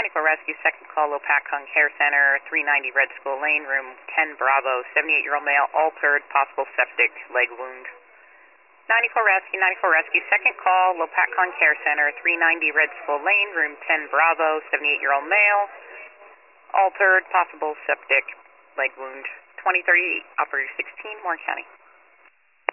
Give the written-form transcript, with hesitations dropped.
94 Rescue, second call, Lopac Hung Care Center, 390 Red Skull Lane, room 10 Bravo, 78-year-old male, altered, possible septic, leg wound. 94 Rescue, second call, Lopac Hung Care Center, 390 Red Skull Lane, room 10 Bravo, 78-year-old male, altered, possible septic, leg wound. 2038, operator 16, Warren County.